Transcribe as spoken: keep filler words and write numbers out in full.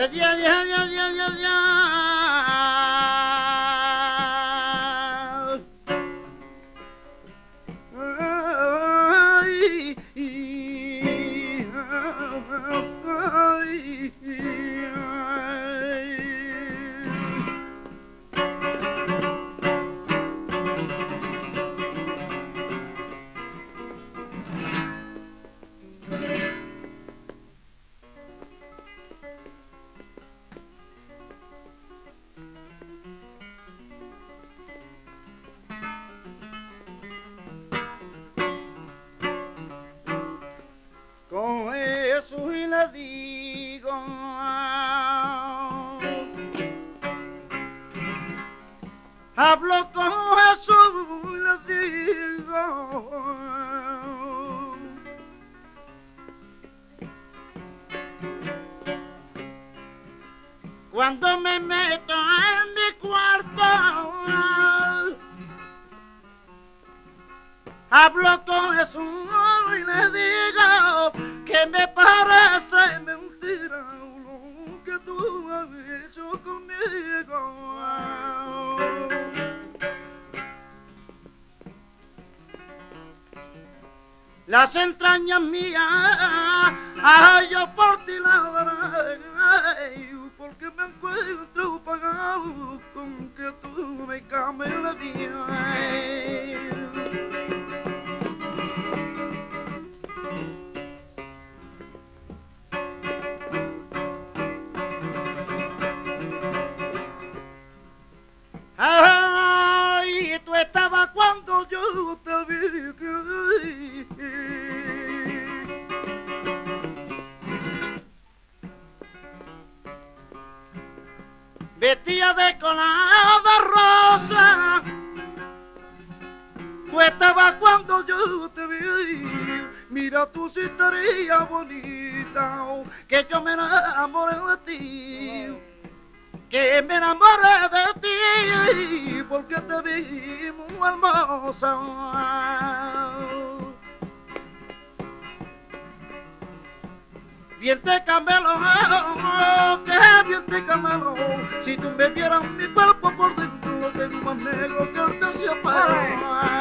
ya, ya, ya, ya, ya, ya. Ay, ay, ay, con eso y le digo, hablo con Jesús y le digo, cuando me meto en mi cuarto, hablo con Jesús y le digo que me parece mentira lo que tú has hecho conmigo. Las entrañas mías, ay, yo por ti ladraré, porque me encuentro pagado con que tú me cambies la vida. Ay, tú estabas cuando yo te vi, vestida de colada rosa, tú estabas cuando yo te vi, mira tú si estarías bonita, que yo me enamoré de ti. Que me enamoré de ti porque te vi muy hermosa. Bien te camelo, que bien te camelo. Si tú me vieras mi cuerpo por dentro, lo tengo más negro que el terciopelo.